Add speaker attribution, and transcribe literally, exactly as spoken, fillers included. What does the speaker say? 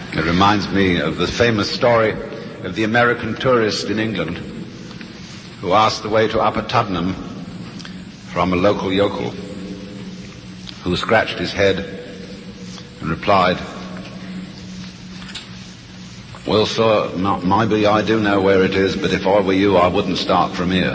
Speaker 1: It reminds me of the famous story of the American tourist in England who asked the way to Upper Tuddenham from a local yokel who scratched his head and replied, "Well, sir, m- maybe I do know where it is, but if I were you, I wouldn't start from here."